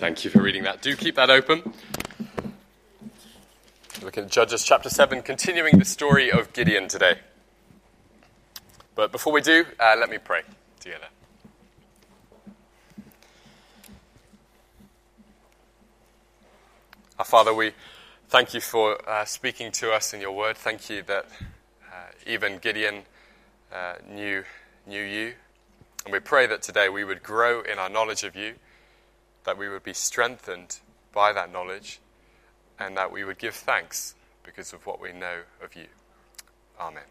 Thank you for reading that. Do keep that open. Looking at Judges chapter 7, continuing the story of Gideon today. But before we do, let me pray together. Our Father, we thank you for speaking to us in your word. Thank you that even Gideon knew you. And we pray that today we would grow in our knowledge of you, that we would be strengthened by that knowledge, and that we would give thanks because of what we know of you. Amen.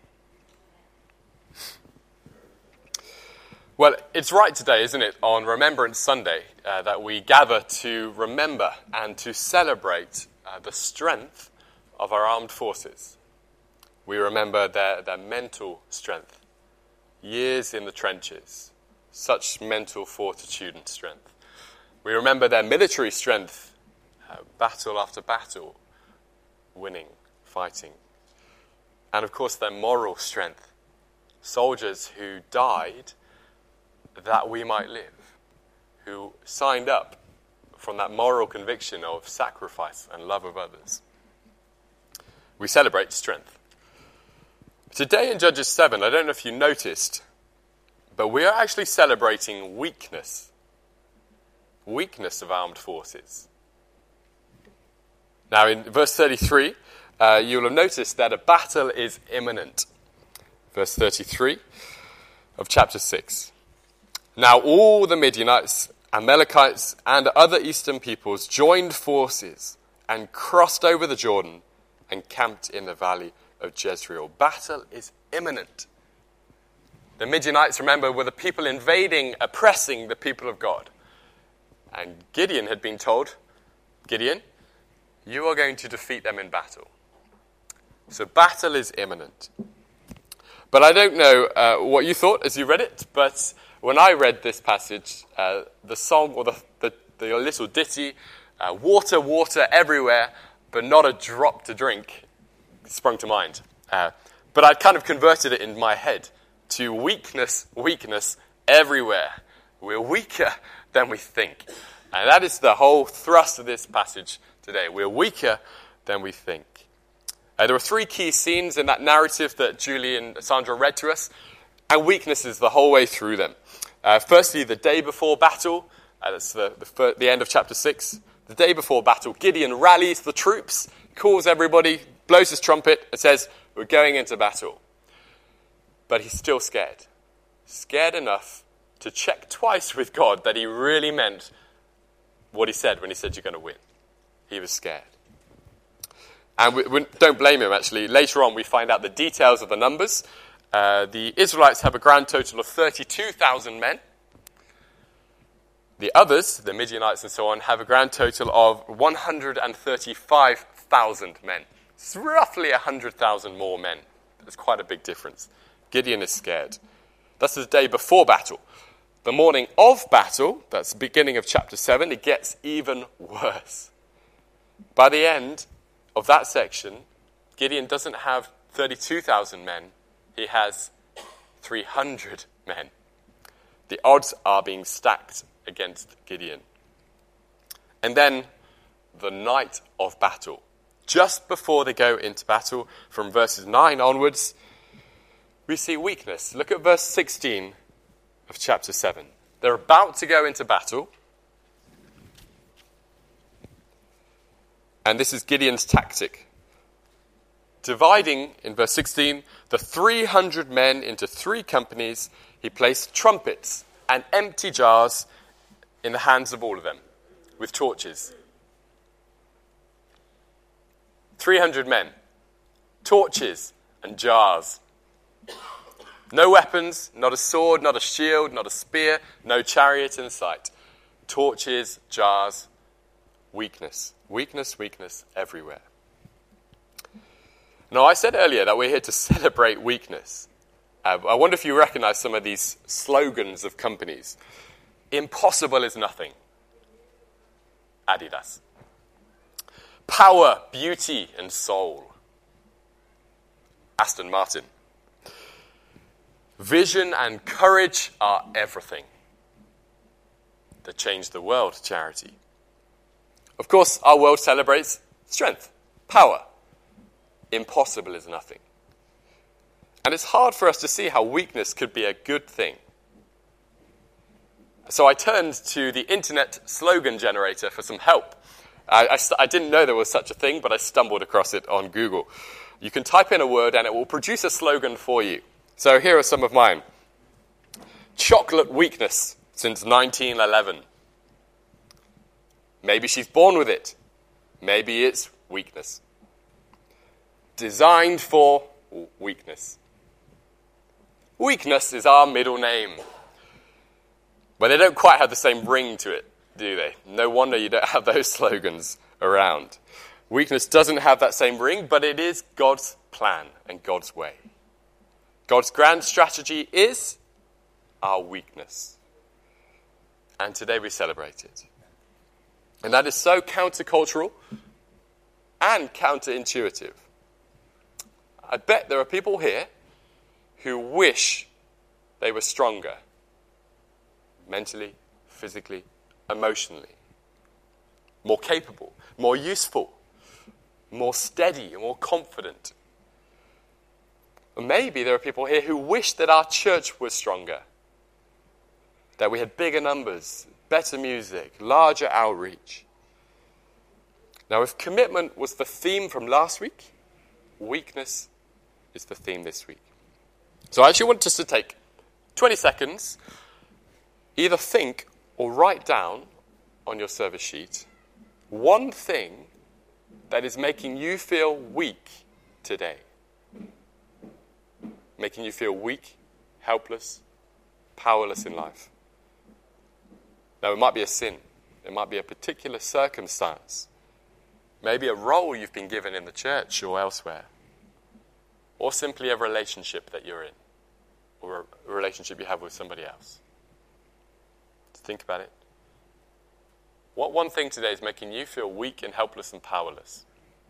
Well, it's right today, isn't it, on Remembrance Sunday, that we gather to remember and to celebrate the strength of our armed forces. We remember their mental strength, years in the trenches, such mental fortitude and strength. We remember their military strength, battle after battle, winning, fighting. And of course their moral strength, soldiers who died that we might live, who signed up from that moral conviction of sacrifice and love of others. We celebrate strength. Today in Judges 7, I don't know if you noticed, but we are actually celebrating weakness of armed forces. Now in verse 33, you'll have noticed that a battle is imminent. Verse 33 of chapter 6. Now all the Midianites, Amalekites, and other eastern peoples joined forces and crossed over the Jordan and camped in the valley of Jezreel. Battle is imminent. The Midianites, remember, were the people invading, oppressing the people of God. And Gideon had been told, Gideon, you are going to defeat them in battle. So battle is imminent. But I don't know what you thought as you read it, but when I read this passage, the song or the little ditty, water, water everywhere, but not a drop to drink, sprung to mind. But I'd kind of converted it in my head to weakness, weakness everywhere. We're weaker than we think. And that is the whole thrust of this passage today. We're weaker than we think. There are three key scenes in that narrative that Julie and Sandra read to us, and weaknesses the whole way through them. Firstly, the day before battle. That's the end of chapter 6. The day before battle, Gideon rallies the troops, calls everybody, blows his trumpet, and says, we're going into battle. But he's still scared. Scared enough to check twice with God that he really meant what he said when he said you're going to win. He was scared. And we don't blame him, actually. Later on, we find out the details of the numbers. The Israelites have a grand total of 32,000 men. The others, the Midianites and so on, have a grand total of 135,000 men. It's roughly 100,000 more men. That's quite a big difference. Gideon is scared. That's the day before battle. The morning of battle, that's the beginning of chapter 7, it gets even worse. By the end of that section, Gideon doesn't have 32,000 men. He has 300 men. The odds are being stacked against Gideon. And then the night of battle. Just before they go into battle, from verses 9 onwards, we see weakness. Look at verse 16 of chapter 7. They're about to go into battle. And this is Gideon's tactic. Dividing, in verse 16, the 300 men into 3 companies, he placed trumpets and empty jars in the hands of all of them, with torches. 300 men, torches and jars. No weapons, not a sword, not a shield, not a spear, no chariot in sight. Torches, jars, weakness. Weakness, weakness everywhere. Now, I said earlier that we're here to celebrate weakness. I wonder if you recognize some of these slogans of companies. Impossible is nothing. Adidas. Power, beauty, and soul. Aston Martin. Vision and courage are everything. The Change the World charity. Of course, our world celebrates strength, power. Impossible is nothing. And it's hard for us to see how weakness could be a good thing. So I turned to the internet slogan generator for some help. I didn't know there was such a thing, but I stumbled across it on Google. You can type in a word and it will produce a slogan for you. So here are some of mine. Chocolate weakness since 1911. Maybe she's born with it. Maybe it's weakness. Designed for weakness. Weakness is our middle name. But they don't quite have the same ring to it, do they? No wonder you don't have those slogans around. Weakness doesn't have that same ring, but it is God's plan and God's way. God's grand strategy is our weakness. And today we celebrate it. And that is so countercultural and counterintuitive. I bet there are people here who wish they were stronger. Mentally, physically, emotionally. More capable, more useful, more steady, more confident. Or maybe there are people here who wish that our church was stronger. That we had bigger numbers, better music, larger outreach. Now, if commitment was the theme from last week, weakness is the theme this week. So I actually want us to take 20 seconds, either think or write down on your service sheet one thing that is making you feel weak today. Making you feel weak, helpless, powerless in life. Now, it might be a sin. It might be a particular circumstance. Maybe a role you've been given in the church or elsewhere. Or simply a relationship that you're in. Or a relationship you have with somebody else. Think about it. What one thing today is making you feel weak and helpless and powerless?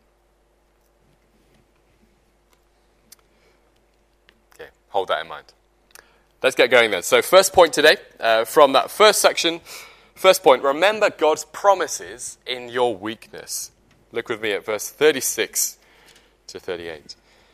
Okay, hold that in mind. Let's get going then. So first point today, from that first section, first point, remember God's promises in your weakness. Look with me at verse 36 to 38.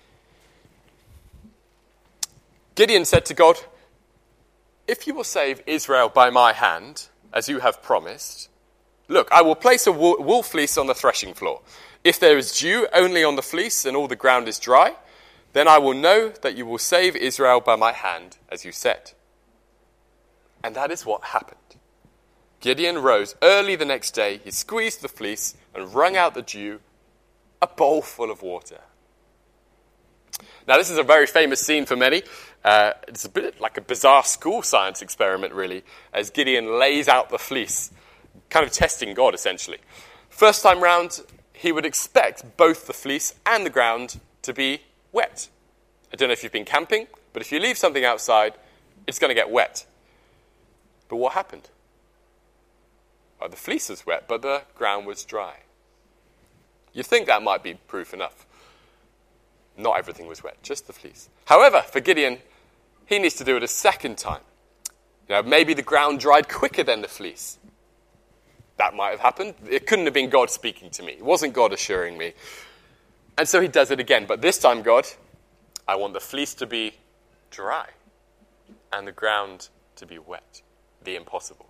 Gideon said to God, "If you will save Israel by my hand, as you have promised, look, I will place a wool fleece on the threshing floor. If there is dew only on the fleece and all the ground is dry, then I will know that you will save Israel by my hand, as you said." And that is what happened. Gideon rose early the next day, he squeezed the fleece and wrung out the dew, a bowl full of water. Now, this is a very famous scene for many. It's a bit like a bizarre school science experiment, really, as Gideon lays out the fleece, kind of testing God, essentially. First time round, he would expect both the fleece and the ground to be wet. I don't know if you've been camping, but if you leave something outside, it's going to get wet. But what happened? Well, the fleece was wet, but the ground was dry. You'd think that might be proof enough. Not everything was wet, just the fleece. However, for Gideon, he needs to do it a second time. Maybe the ground dried quicker than the fleece. That might have happened. It couldn't have been God speaking to me. It wasn't God assuring me. And so he does it again. But this time, God, I want the fleece to be dry and the ground to be wet. The impossible.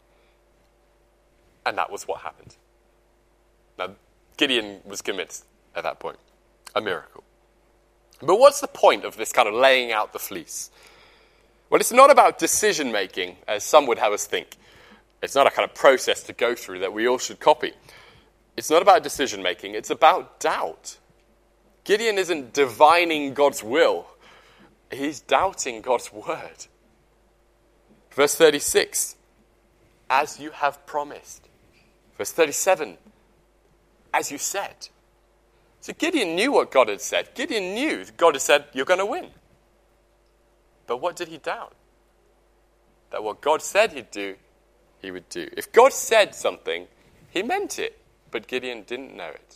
And that was what happened. Now, Gideon was convinced at that point. A miracle. But what's the point of this kind of laying out the fleece? Well, it's not about decision-making, as some would have us think. It's not a kind of process to go through that we all should copy. It's not about decision-making. It's about doubt. Gideon isn't divining God's will. He's doubting God's word. Verse 36, as you have promised. Verse 37, as you said. So Gideon knew what God had said. Gideon knew God had said, you're going to win. But what did he doubt? That what God said he'd do, he would do. If God said something, he meant it. But Gideon didn't know it.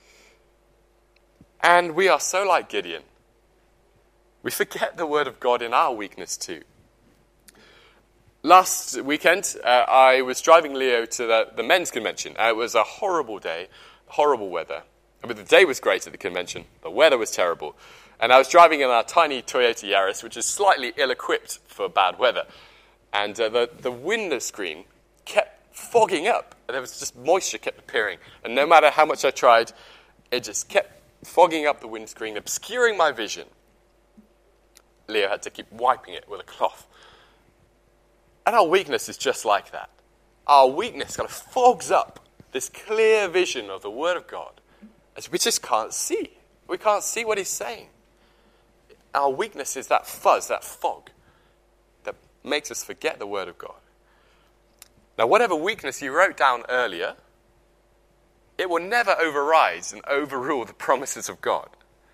And we are so like Gideon. We forget the word of God in our weakness too. Last weekend, I was driving Leo to the men's convention. It was a horrible day, horrible weather. I mean, the day was great at the convention. The weather was terrible. And I was driving in our tiny Toyota Yaris, which is slightly ill-equipped for bad weather. And the window screen kept fogging up. There was just moisture kept appearing. And no matter how much I tried, it just kept fogging up the windscreen, obscuring my vision. Leo had to keep wiping it with a cloth. And our weakness is just like that. Our weakness kind of fogs up this clear vision of the Word of God, as we just can't see. We can't see what he's saying. Our weakness is that fuzz, that fog, that makes us forget the Word of God. Now, whatever weakness you wrote down earlier, it will never override and overrule the promises of God.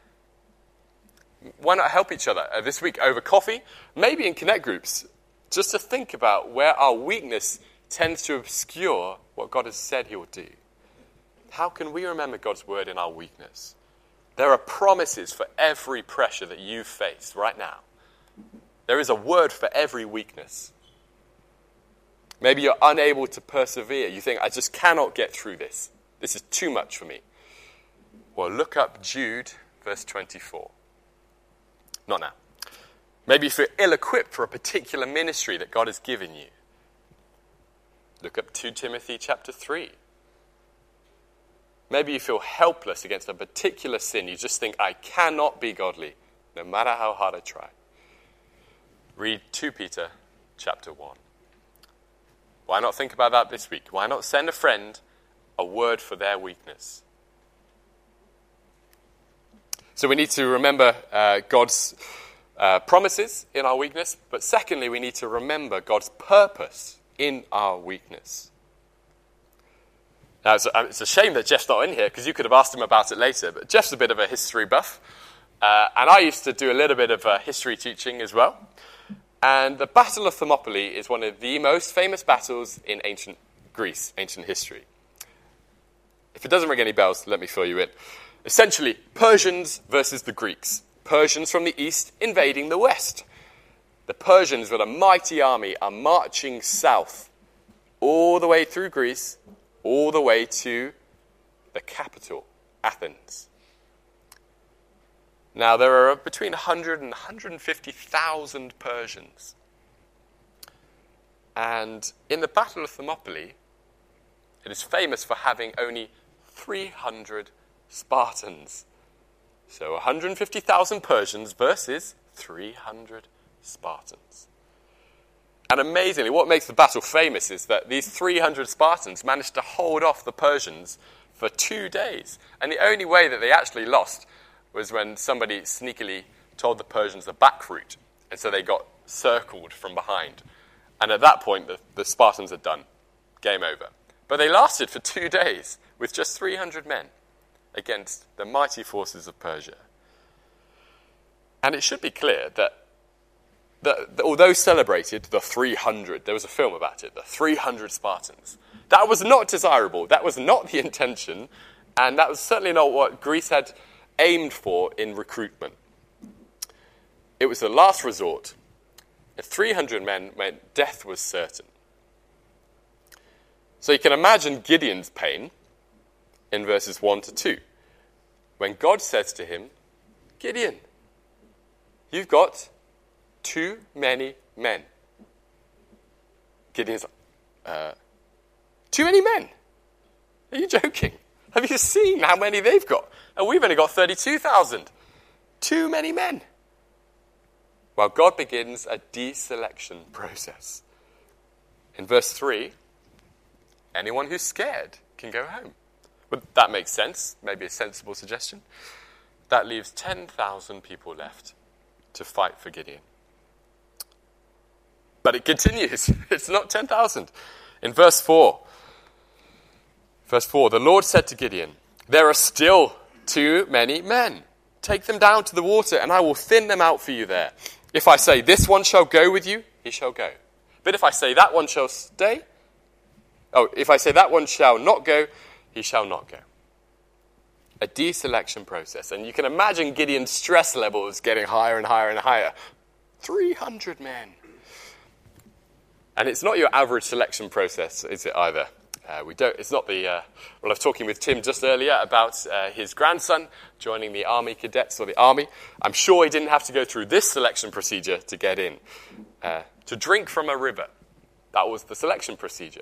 Why not help each other this week over coffee, maybe in connect groups, just to think about where our weakness tends to obscure what God has said he will do. How can we remember God's word in our weakness? There are promises for every pressure that you face right now. There is a word for every weakness. Maybe you're unable to persevere. You think, I just cannot get through this. This is too much for me. Well, look up Jude, verse 24. Not now. Maybe if you're ill-equipped for a particular ministry that God has given you. Look up 2 Timothy chapter 3. Maybe you feel helpless against a particular sin. You just think, I cannot be godly, no matter how hard I try. Read 2 Peter chapter 1. Why not think about that this week? Why not send a friend a word for their weakness? So we need to remember God's promises in our weakness, but secondly, we need to remember God's purpose in our weakness. Now, it's a shame that Jeff's not in here, because you could have asked him about it later, but Jeff's a bit of a history buff, and I used to do a little bit of history teaching as well. And the Battle of Thermopylae is one of the most famous battles in ancient Greece, ancient history. If it doesn't ring any bells, let me fill you in. Essentially, Persians versus the Greeks. Persians from the east invading the west. The Persians with a mighty army are marching south, all the way through Greece, all the way to the capital, Athens. Now, there are between 100 and 150,000 Persians. And in the Battle of Thermopylae, it is famous for having only 300 Spartans. So 150,000 Persians versus 300 Spartans. And amazingly, what makes the battle famous is that these 300 Spartans managed to hold off the Persians for 2 days. And the only way that they actually lost was when somebody sneakily told the Persians the back route. And so they got circled from behind. And at that point, the Spartans had done. Game over. But they lasted for 2 days with just 300 men against the mighty forces of Persia. And it should be clear that although celebrated, the 300, there was a film about it, the 300 Spartans, that was not desirable. That was not the intention. And that was certainly not what Greece had aimed for in recruitment. It was the last resort. And 300 men meant death was certain. So you can imagine Gideon's pain in verses 1 to 2, when God says to him, Gideon, you've got too many men. Gideon's like, too many men? Are you joking? Have you seen how many they've got? And we've only got 32,000. Too many men. Well, God begins a deselection process. In verse 3, anyone who's scared can go home. But that makes sense, maybe a sensible suggestion. That leaves 10,000 people left to fight for Gideon. But it continues. It's not 10,000. In verse 4, the Lord said to Gideon, there are still too many men. Take them down to the water, and I will thin them out for you there. If I say, this one shall go with you, he shall go. But if I say, that one shall stay, if I say that one shall not go, he shall not go. A deselection process. And you can imagine Gideon's stress levels getting higher and higher and higher. 300 men. And it's not your average selection process, is it either? It's not the... I was talking with Tim just earlier about his grandson joining the army cadets or the army. I'm sure he didn't have to go through this selection procedure to get in. To drink from a river. That was the selection procedure.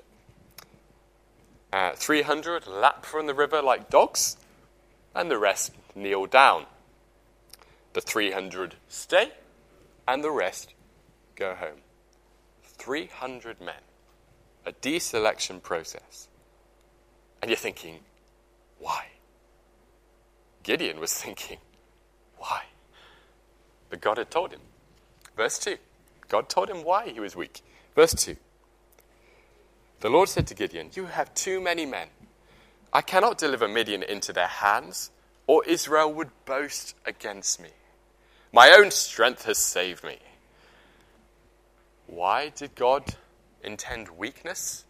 300 lap from the river like dogs, and the rest kneel down. The 300 stay, and the rest go home. 300 men. A deselection process. And you're thinking, why? Gideon was thinking, why? But God had told him. Verse 2. God told him why he was weak. Verse 2. The Lord said to Gideon, you have too many men. I cannot deliver Midian into their hands, or Israel would boast against me. My own strength has saved me. Why did God intend weakness?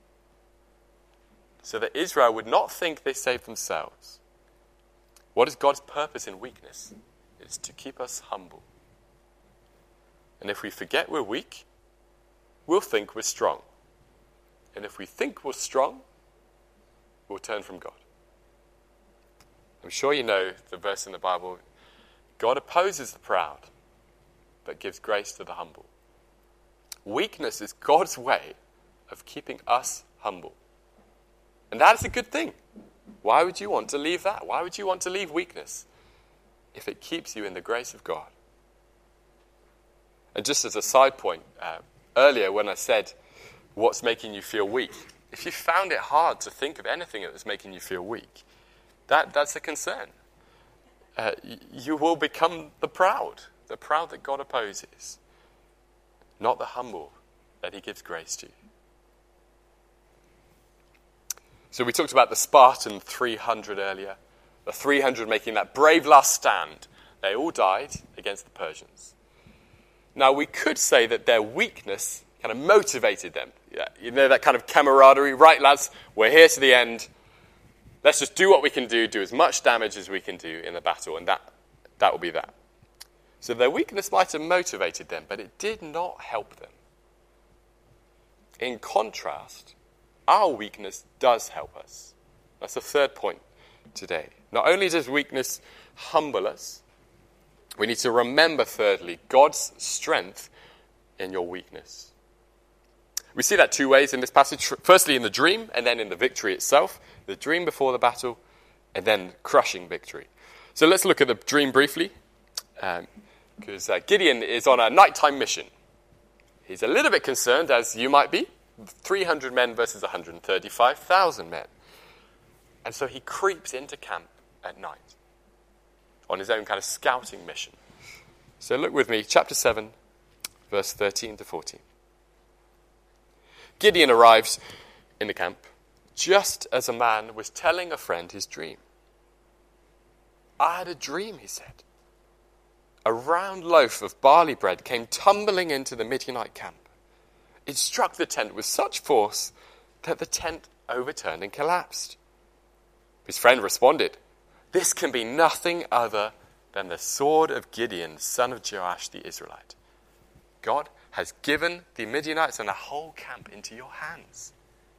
So that Israel would not think they saved themselves. What is God's purpose in weakness? It's to keep us humble. And if we forget we're weak, we'll think we're strong. And if we think we're strong, we'll turn from God. I'm sure you know the verse in the Bible, God opposes the proud, but gives grace to the humble. Weakness is God's way of keeping us humble. And that is a good thing. Why would you want to leave that? Why would you want to leave weakness if it keeps you in the grace of God? And just as a side point, earlier when I said, what's making you feel weak? If you found it hard to think of anything that was making you feel weak, that's a concern. You will become the proud that God opposes, not the humble that he gives grace to. So we talked about the Spartan 300 earlier, the 300 making that brave last stand. They all died against the Persians. Now we could say that their weakness kind of motivated them. You know, that kind of camaraderie. Right, lads, we're here to the end. Let's just do what we can do as much damage as we can do in the battle, and that will be that. So their weakness might have motivated them, but it did not help them. In contrast, our weakness does help us. That's the third point today. Not only does weakness humble us, we need to remember, thirdly, God's strength in your weakness. We see that two ways in this passage. Firstly, in the dream, and then in the victory itself. The dream before the battle, and then crushing victory. So let's look at the dream briefly, because Gideon is on a nighttime mission. He's a little bit concerned, as you might be, 300 men versus 135,000 men. And so he creeps into camp at night on his own kind of scouting mission. So look with me, chapter 7, verse 13 to 14. Gideon arrives in the camp just as a man was telling a friend his dream. I had a dream, he said. A round loaf of barley bread came tumbling into the Midianite camp. It struck the tent with such force that the tent overturned and collapsed. His friend responded, this can be nothing other than the sword of Gideon, son of Joash the Israelite. God has given the Midianites and the whole camp into your hands.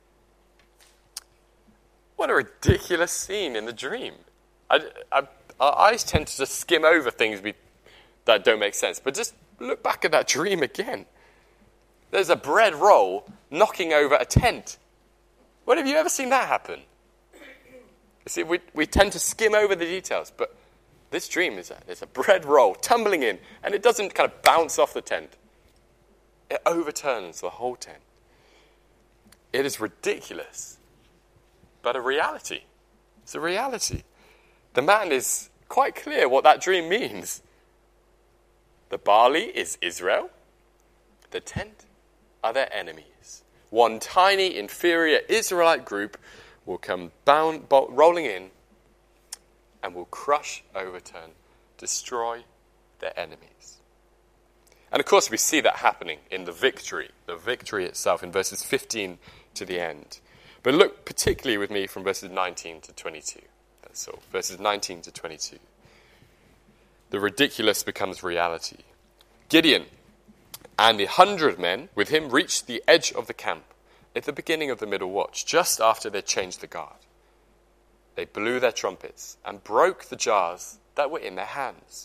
What a ridiculous scene in the dream. Our eyes tend to just skim over things that don't make sense. But just look back at that dream again. There's a bread roll knocking over a tent. When have you ever seen that happen? You see, we tend to skim over the details, but this dream is a bread roll tumbling in, and it doesn't kind of bounce off the tent. It overturns the whole tent. It is ridiculous, but a reality. It's a reality. The man is quite clear what that dream means. The barley is Israel. The tent are their enemies. One tiny, inferior Israelite group will come rolling in and will crush, overturn, destroy their enemies. And of course we see that happening in the victory itself in verses 15 to the end. But look particularly with me from verses 19 to 22. That's all. Verses 19 to 22. The ridiculous becomes reality. Gideon And the 100 men with him reached the edge of the camp at the beginning of the middle watch, just after they changed the guard. They blew their trumpets and broke the jars that were in their hands.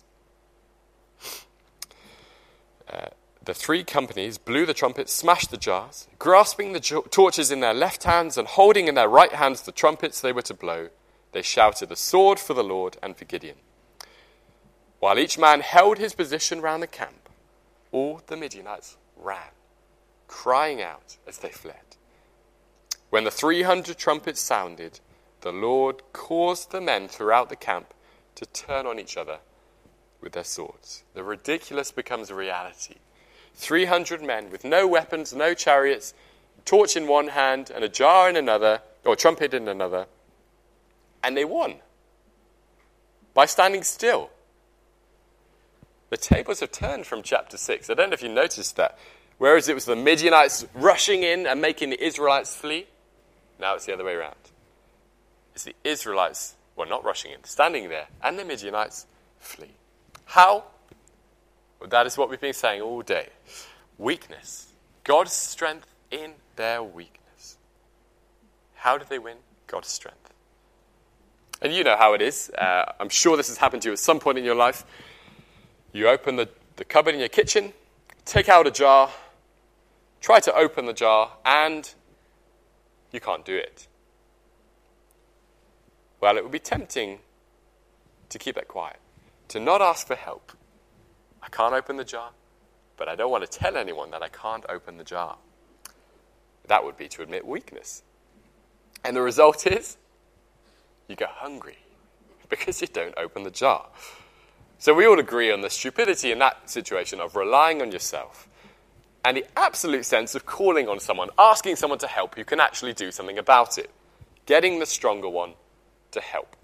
The 3 companies blew the trumpets, smashed the jars, grasping the torches in their left hands and holding in their right hands the trumpets they were to blow. They shouted, "A sword for the Lord and for Gideon." While each man held his position round the camp, all the Midianites ran, crying out as they fled. When the 300 trumpets sounded, the Lord caused the men throughout the camp to turn on each other with their swords. The ridiculous becomes a reality. 300 men with no weapons, no chariots, torch in one hand and a jar in another, or a trumpet in another, and they won by standing still. The tables have turned from chapter 6. I don't know if you noticed that. Whereas it was the Midianites rushing in and making the Israelites flee, now it's the other way around. It's the Israelites, well, not rushing in, standing there, and the Midianites flee. How? Well, that is what we've been saying all day. Weakness. God's strength in their weakness. How did they win? God's strength. And you know how it is. I'm sure this has happened to you at some point in your life. You open the cupboard in your kitchen, take out a jar, try to open the jar, and you can't do it. Well, it would be tempting to keep that quiet, to not ask for help. I can't open the jar, but I don't want to tell anyone that I can't open the jar. That would be to admit weakness. And the result is, you go hungry because you don't open the jar. So we all agree on the stupidity in that situation of relying on yourself and the absolute sense of calling on someone, asking someone to help who can actually do something about it, getting the stronger one to help.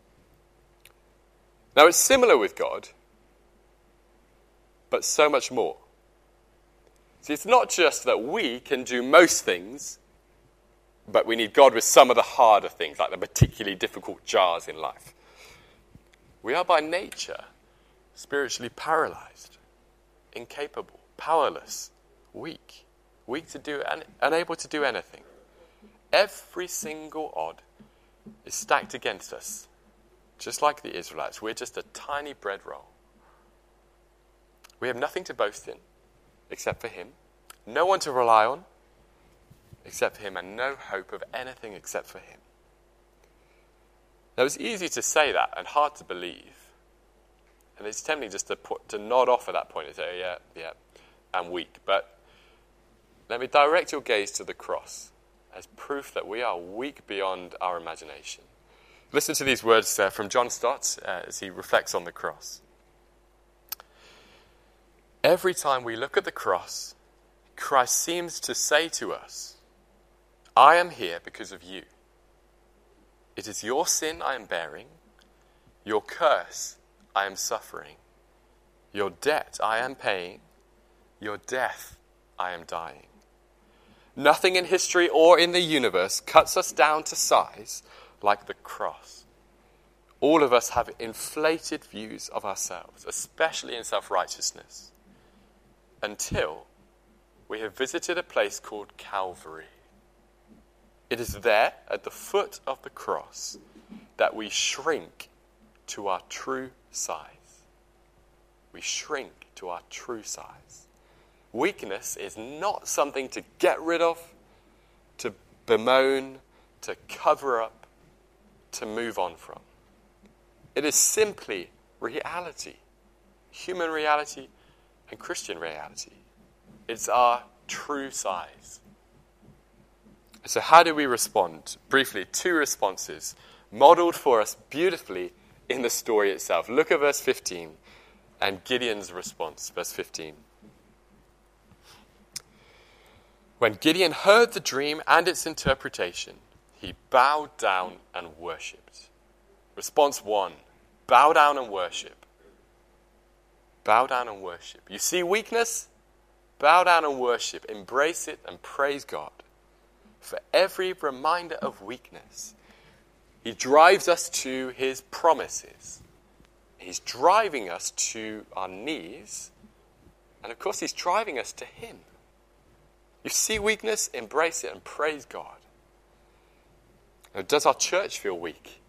Now, it's similar with God, but so much more. See, it's not just that we can do most things, but we need God with some of the harder things, like the particularly difficult jars in life. We are by nature spiritually paralyzed, incapable, powerless, weak to do, unable to do anything. Every single odd is stacked against us, just like the Israelites. We're just a tiny bread roll. We have nothing to boast in except for him, no one to rely on except for him, and no hope of anything except for him. Now, it's easy to say that and hard to believe. And it's tempting just to nod off at that point and say, yeah, I'm weak. But let me direct your gaze to the cross as proof that we are weak beyond our imagination. Listen to these words from John Stott as he reflects on the cross. Every time we look at the cross, Christ seems to say to us, I am here because of you. It is your sin I am bearing, your curse I am suffering, your debt I am paying, your death I am dying. Nothing in history or in the universe cuts us down to size like the cross. All of us have inflated views of ourselves, especially in self-righteousness, until we have visited a place called Calvary. It is there, at the foot of the cross, that we shrink to our true size. We shrink to our true size. Weakness is not something to get rid of, to bemoan, to cover up, to move on from. It is simply reality, human reality and Christian reality. It's our true size. So how do we respond? Briefly, 2 responses modeled for us beautifully in the story itself. Look at verse 15 and Gideon's response, verse 15. When Gideon heard the dream and its interpretation, he bowed down and worshipped. Response 1, bow down and worship. Bow down and worship. You see weakness? Bow down and worship. Embrace it and praise God. For every reminder of weakness, he drives us to his promises. He's driving us to our knees And of course, he's driving us to him. You see weakness, embrace it and praise God. Now, does our church feel weak?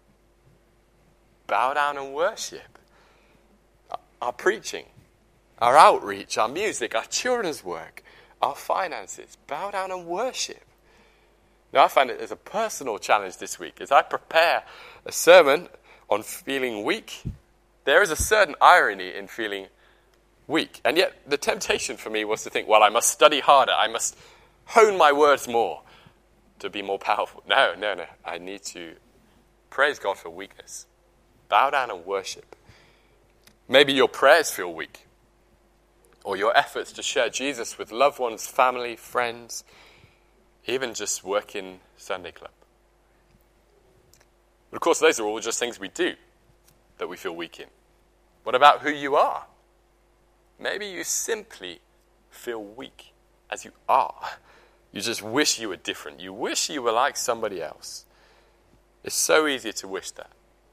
Bow down and worship. Our preaching, our outreach, our music, our children's work, our finances. Bow down and worship. Now, I find it as a personal challenge this week. As I prepare a sermon on feeling weak, there is a certain irony in feeling weak. And yet, the temptation for me was to think, well, I must study harder. I must hone my words more to be more powerful. No. I need to praise God for weakness. Bow down and worship. Maybe your prayers feel weak, or your efforts to share Jesus with loved ones, family, friends, even just work in Sunday club. But of course, those are all just things we do that we feel weak in. What about who you are? Maybe you simply feel weak as you are. You just wish you were different. You wish you were like somebody else. It's so easy to wish that.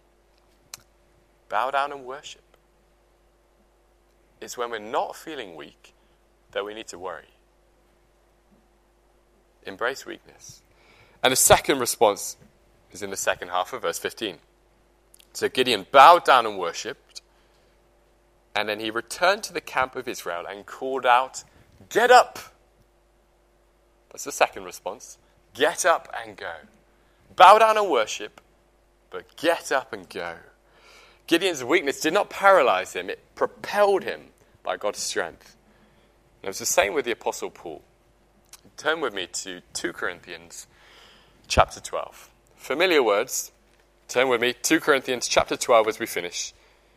Bow down and worship. It's when we're not feeling weak that we need to worry. Embrace weakness. And the second response is in the second half of verse 15. So Gideon bowed down and worshipped, and then he returned to the camp of Israel and called out, "Get up!" That's the second response. Get up and go. Bow down and worship, but get up and go. Gideon's weakness did not paralyze him. It propelled him by God's strength. And it was the same with the Apostle Paul. Turn with me to 2 Corinthians chapter 12. Familiar words. Turn with me, 2 Corinthians chapter 12 as we finish.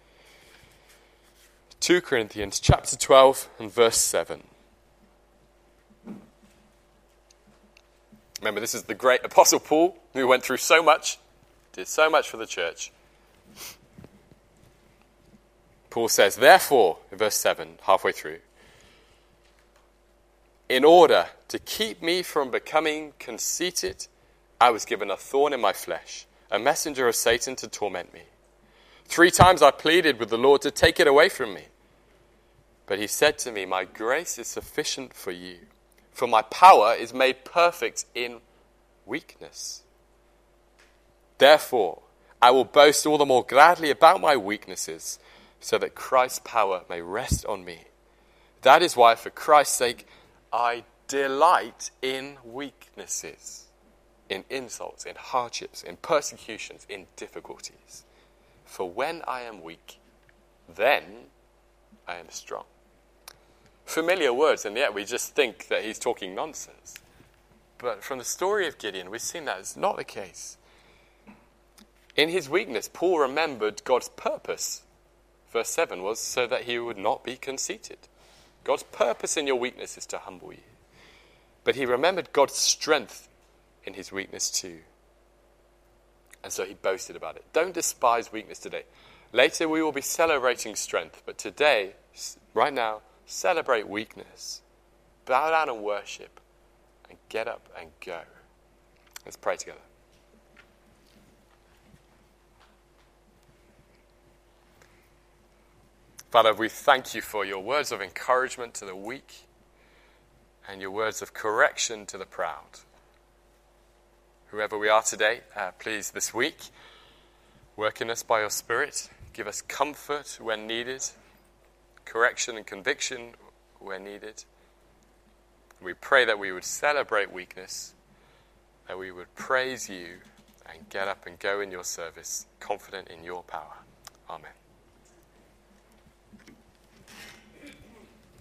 2 Corinthians chapter 12 and verse 7. Remember, this is the great Apostle Paul who went through so much, did so much for the church. Paul says, therefore, in verse 7, halfway through, in order to keep me from becoming conceited, I was given a thorn in my flesh, a messenger of Satan to torment me. 3 times I pleaded with the Lord to take it away from me. But he said to me, my grace is sufficient for you, for my power is made perfect in weakness. Therefore, I will boast all the more gladly about my weaknesses, so that Christ's power may rest on me. That is why, for Christ's sake, I delight in weaknesses, in insults, in hardships, in persecutions, in difficulties. For when I am weak, then I am strong. Familiar words, and yet we just think that he's talking nonsense. But from the story of Gideon, we've seen that is not the case. In his weakness, Paul remembered God's purpose. Verse 7 was so that he would not be conceited. God's purpose in your weakness is to humble you. But he remembered God's strength in his weakness too. And so he boasted about it. Don't despise weakness today. Later we will be celebrating strength. But today, right now, celebrate weakness. Bow down and worship. And get up and go. Let's pray together. Father, we thank you for your words of encouragement to the weak and your words of correction to the proud. Whoever we are today, please this week, work in us by your Spirit. Give us comfort when needed, correction and conviction where needed. We pray that we would celebrate weakness, that we would praise you and get up and go in your service, confident in your power. Amen.